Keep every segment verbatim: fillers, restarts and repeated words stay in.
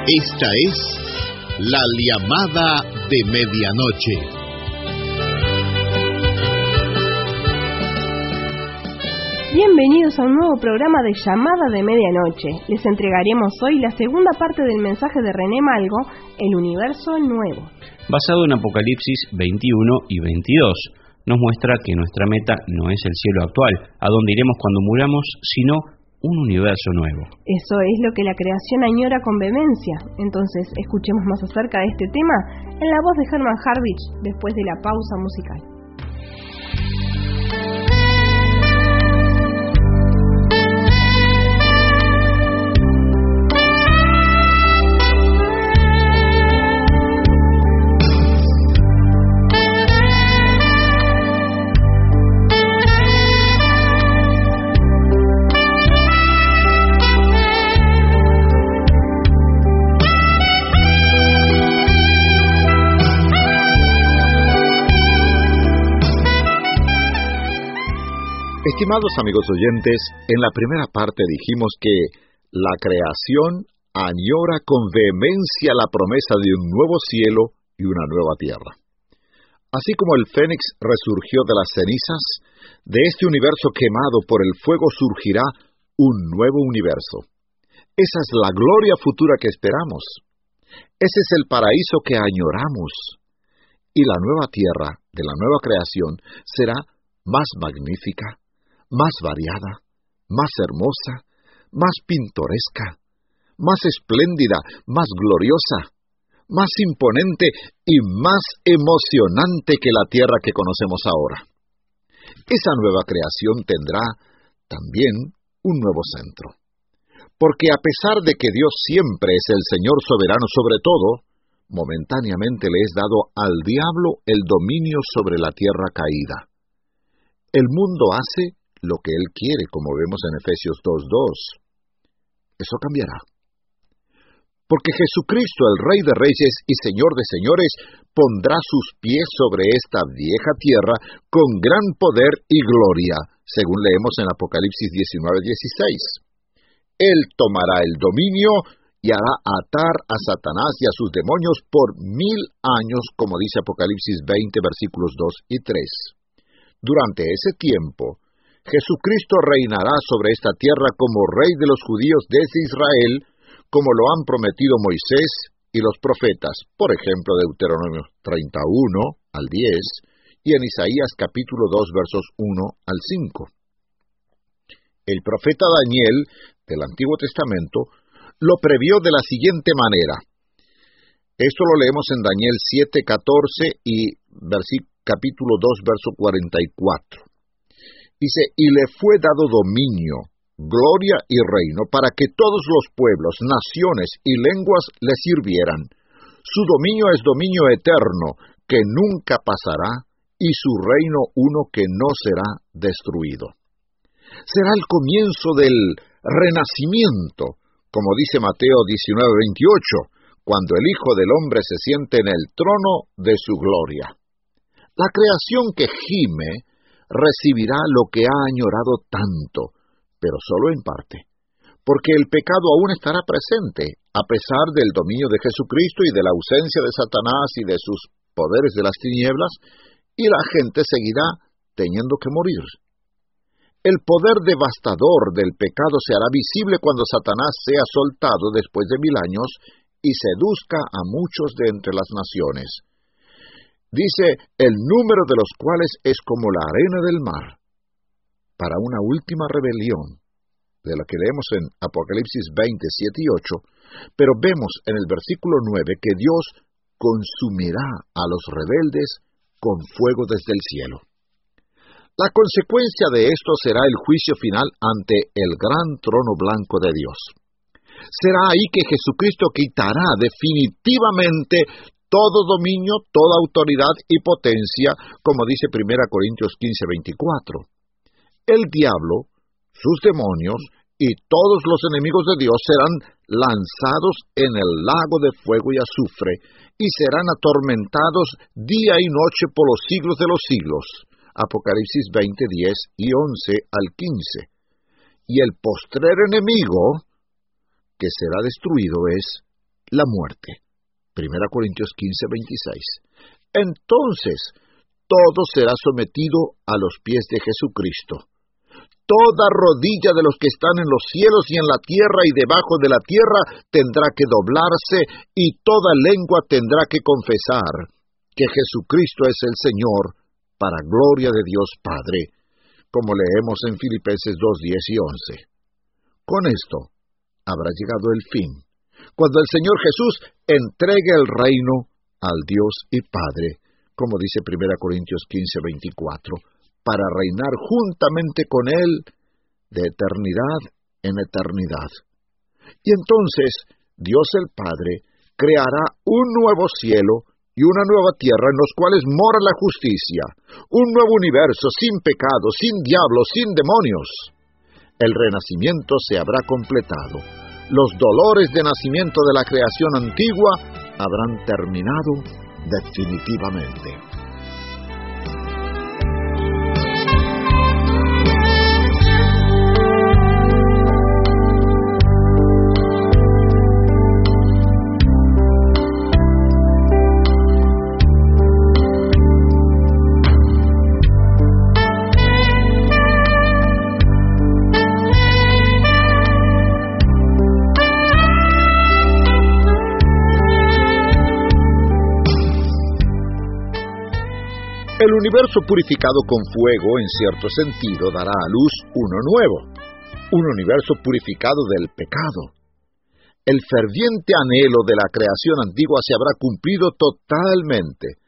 Esta es La Llamada de Medianoche. Bienvenidos a un nuevo programa de Llamada de Medianoche. Les entregaremos hoy la segunda parte del mensaje de René Malgo, El Universo Nuevo. Basado en Apocalipsis veintiuno y veintidós, nos muestra que nuestra meta no es el cielo actual, a donde iremos cuando muramos, sino un universo nuevo. Eso es lo que la creación añora con vehemencia. Entonces, escuchemos más acerca de este tema en la voz de Herman Harvich, después de la pausa musical. Estimados amigos oyentes, en la primera parte dijimos que la creación añora con vehemencia la promesa de un nuevo cielo y una nueva tierra. Así como el fénix resurgió de las cenizas, de este universo quemado por el fuego surgirá un nuevo universo. Esa es la gloria futura que esperamos. Ese es el paraíso que añoramos. Y la nueva tierra de la nueva creación será más magnífica, más variada, más hermosa, más pintoresca, más espléndida, más gloriosa, más imponente y más emocionante que la tierra que conocemos ahora. Esa nueva creación tendrá también un nuevo centro. Porque a pesar de que Dios siempre es el Señor soberano sobre todo, momentáneamente le es dado al diablo el dominio sobre la tierra caída. El mundo hace lo que él quiere, como vemos en Efesios dos dos. Eso cambiará. Porque Jesucristo, el Rey de Reyes y Señor de Señores, pondrá sus pies sobre esta vieja tierra con gran poder y gloria, según leemos en Apocalipsis diecinueve dieciséis. Él tomará el dominio y hará atar a Satanás y a sus demonios por mil años, como dice Apocalipsis veinte, versículos dos y tres. Durante ese tiempo, Jesucristo reinará sobre esta tierra como Rey de los judíos desde Israel, como lo han prometido Moisés y los profetas, por ejemplo, Deuteronomio treinta y uno al diez, y en Isaías capítulo dos, versos uno al cinco. El profeta Daniel, del Antiguo Testamento, lo previó de la siguiente manera. Esto lo leemos en Daniel siete, catorce y capítulo dos, verso cuarenta y cuatro. Dice, y le fue dado dominio, gloria y reino, para que todos los pueblos, naciones y lenguas le sirvieran. Su dominio es dominio eterno, que nunca pasará, y su reino uno que no será destruido. Será el comienzo del renacimiento, como dice Mateo diecinueve veintiocho, cuando el Hijo del Hombre se siente en el trono de su gloria. La creación que gime recibirá lo que ha añorado tanto, pero solo en parte, porque el pecado aún estará presente, a pesar del dominio de Jesucristo y de la ausencia de Satanás y de sus poderes de las tinieblas, y la gente seguirá teniendo que morir. El poder devastador del pecado se hará visible cuando Satanás sea soltado después de mil años y seduzca a muchos de entre las naciones. Dice, el número de los cuales es como la arena del mar, para una última rebelión, de la que leemos en Apocalipsis veinte, siete y ocho, pero vemos en el versículo nueve que Dios consumirá a los rebeldes con fuego desde el cielo. La consecuencia de esto será el juicio final ante el gran trono blanco de Dios. Será ahí que Jesucristo quitará definitivamente todo dominio, toda autoridad y potencia, como dice primera Corintios quince, veinticuatro. El diablo, sus demonios y todos los enemigos de Dios serán lanzados en el lago de fuego y azufre, y serán atormentados día y noche por los siglos de los siglos. Apocalipsis veinte, diez y once al quince. Y el postrer enemigo que será destruido es la muerte. Primera Corintios quince, veintiséis. Entonces, todo será sometido a los pies de Jesucristo. Toda rodilla de los que están en los cielos y en la tierra y debajo de la tierra tendrá que doblarse, y toda lengua tendrá que confesar que Jesucristo es el Señor, para gloria de Dios Padre, como leemos en Filipenses dos, diez y once. Con esto habrá llegado el fin, cuando el Señor Jesús entregue el reino al Dios y Padre, como dice Primera Corintios quince, veinticuatro, para reinar juntamente con Él de eternidad en eternidad. Y entonces Dios el Padre creará un nuevo cielo y una nueva tierra en los cuales mora la justicia, un nuevo universo sin pecado, sin diablos, sin demonios. El renacimiento se habrá completado. Los dolores de nacimiento de la creación antigua habrán terminado definitivamente. El universo purificado con fuego, en cierto sentido, dará a luz uno nuevo, un universo purificado del pecado. El ferviente anhelo de la creación antigua se habrá cumplido totalmente.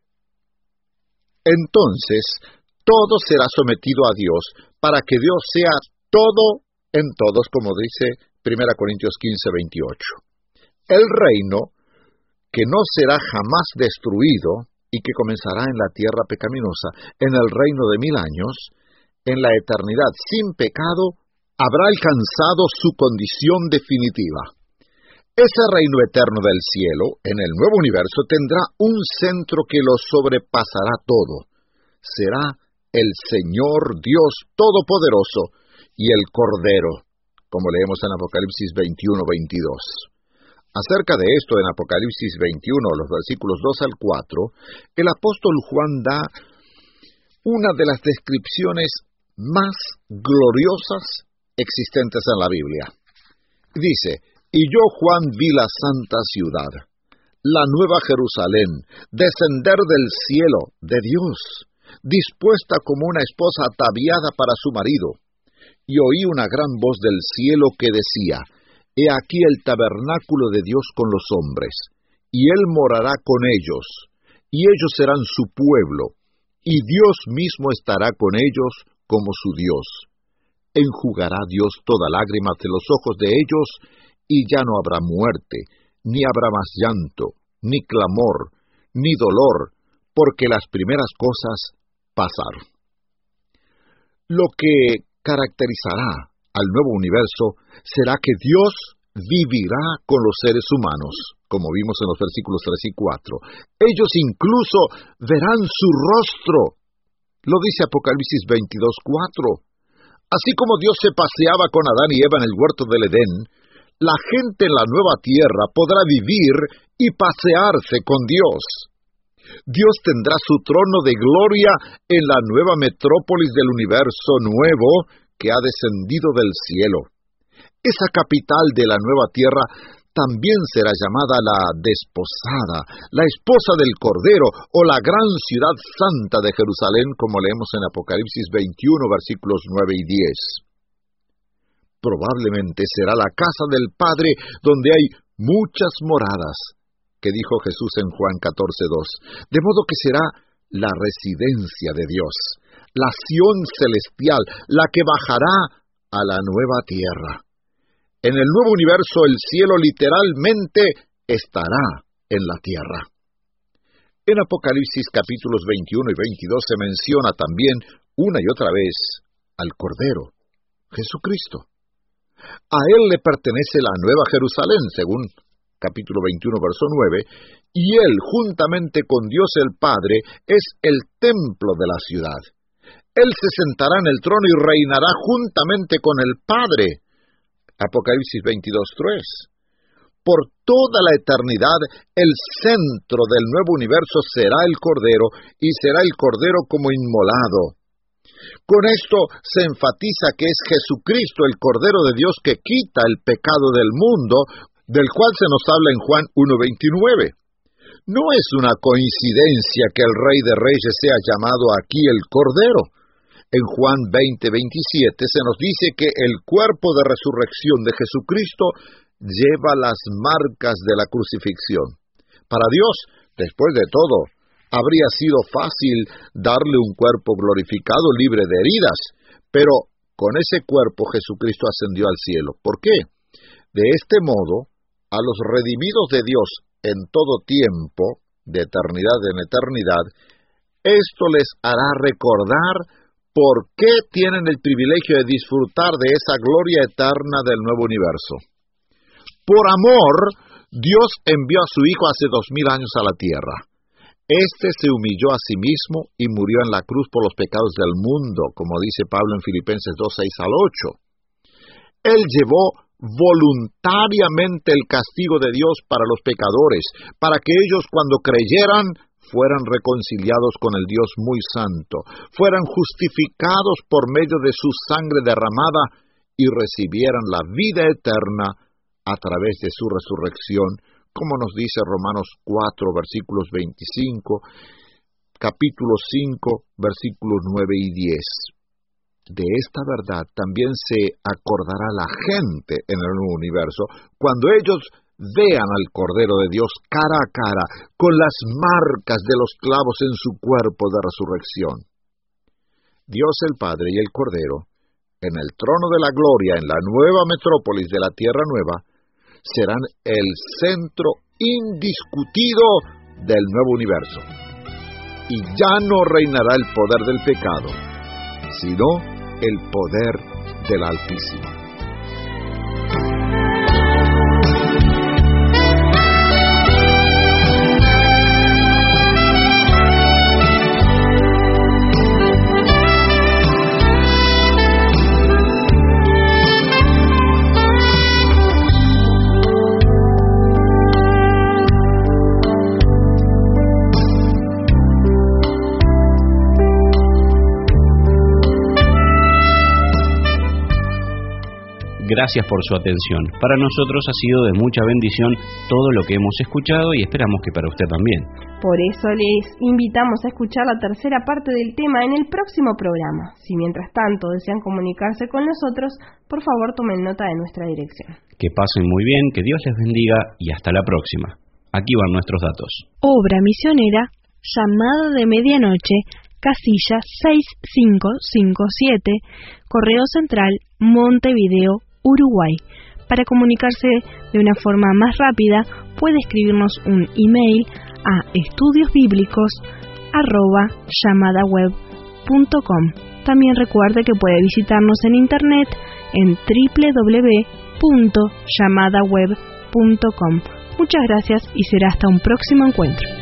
Entonces, todo será sometido a Dios, para que Dios sea todo en todos, como dice Primera Corintios quince, veintiocho. El reino, que no será jamás destruido, y que comenzará en la tierra pecaminosa, en el reino de mil años, en la eternidad sin pecado, habrá alcanzado su condición definitiva. Ese reino eterno del cielo, en el nuevo universo, tendrá un centro que lo sobrepasará todo. Será el Señor Dios Todopoderoso y el Cordero, como leemos en Apocalipsis veintiuno, veintidós. Acerca de esto, en Apocalipsis veintiuno, los versículos dos al cuatro, el apóstol Juan da una de las descripciones más gloriosas existentes en la Biblia. Dice: «Y yo, Juan, vi la santa ciudad, la nueva Jerusalén, descender del cielo de Dios, dispuesta como una esposa ataviada para su marido. Y oí una gran voz del cielo que decía: He aquí el tabernáculo de Dios con los hombres, y Él morará con ellos, y ellos serán su pueblo, y Dios mismo estará con ellos como su Dios. Enjugará Dios toda lágrima de los ojos de ellos, y ya no habrá muerte, ni habrá más llanto, ni clamor, ni dolor, porque las primeras cosas pasaron». Lo que caracterizará al nuevo universo será que Dios vivirá con los seres humanos, como vimos en los versículos tres y cuatro. Ellos incluso verán su rostro. Lo dice Apocalipsis veintidós, cuatro. Así como Dios se paseaba con Adán y Eva en el huerto del Edén, la gente en la nueva tierra podrá vivir y pasearse con Dios. Dios tendrá su trono de gloria en la nueva metrópolis del universo nuevo que ha descendido del cielo. Esa capital de la nueva tierra también será llamada la desposada, la esposa del Cordero, o la gran ciudad santa de Jerusalén, como leemos en Apocalipsis veintiuno, versículos nueve y diez. Probablemente será la casa del Padre, donde hay muchas moradas, que dijo Jesús en Juan catorce, dos, de modo que será la residencia de Dios, la Sión celestial, la que bajará a la nueva tierra. En el nuevo universo, el cielo literalmente estará en la tierra. En Apocalipsis capítulos veintiuno y veintidós se menciona también una y otra vez al Cordero, Jesucristo. A Él le pertenece la nueva Jerusalén, según capítulo veintiuno, verso nueve, y Él, juntamente con Dios el Padre, es el templo de la ciudad. Él se sentará en el trono y reinará juntamente con el Padre. Apocalipsis veintidós, tres. por toda la eternidad, el centro del nuevo universo será el Cordero, y será el Cordero como inmolado. Con esto se enfatiza que es Jesucristo, el Cordero de Dios, que quita el pecado del mundo, del cual se nos habla en Juan uno veintinueve. No es una coincidencia que el Rey de Reyes sea llamado aquí el Cordero. En Juan veinte veintisiete se nos dice que el cuerpo de resurrección de Jesucristo lleva las marcas de la crucifixión. Para Dios, después de todo, habría sido fácil darle un cuerpo glorificado, libre de heridas, pero con ese cuerpo Jesucristo ascendió al cielo. ¿Por qué? De este modo, a los redimidos de Dios en todo tiempo, de eternidad en eternidad, esto les hará recordar por qué tienen el privilegio de disfrutar de esa gloria eterna del nuevo universo. Por amor, Dios envió a su Hijo hace dos mil años a la tierra. Este se humilló a sí mismo y murió en la cruz por los pecados del mundo, como dice Pablo en Filipenses dos, seis al ocho. Él llevó voluntariamente el castigo de Dios para los pecadores, para que ellos, cuando creyeran, fueran reconciliados con el Dios muy santo, fueran justificados por medio de su sangre derramada y recibieran la vida eterna a través de su resurrección, como nos dice Romanos cuatro, versículos veinticinco, capítulo cinco, versículos nueve y diez. De esta verdad también se acordará la gente en el nuevo universo cuando ellos vean al Cordero de Dios cara a cara, con las marcas de los clavos en su cuerpo de resurrección. Dios el Padre y el Cordero, en el trono de la gloria, en la nueva metrópolis de la Tierra Nueva, serán el centro indiscutido del nuevo universo. Y ya no reinará el poder del pecado, sino el poder del Altísimo. Gracias por su atención. Para nosotros ha sido de mucha bendición todo lo que hemos escuchado y esperamos que para usted también. Por eso les invitamos a escuchar la tercera parte del tema en el próximo programa. Si mientras tanto desean comunicarse con nosotros, por favor tomen nota de nuestra dirección. Que pasen muy bien, que Dios les bendiga y hasta la próxima. Aquí van nuestros datos. Obra misionera, llamada de medianoche, casilla seis cinco cinco siete, Correo Central, Montevideo, Uruguay. Para comunicarse de una forma más rápida, puede escribirnos un email a estudiosbíblicos arroba llamadaweb punto com. También recuerde que puede visitarnos en internet en doble u doble u doble u punto llamadaweb punto com. Muchas gracias y será hasta un próximo encuentro.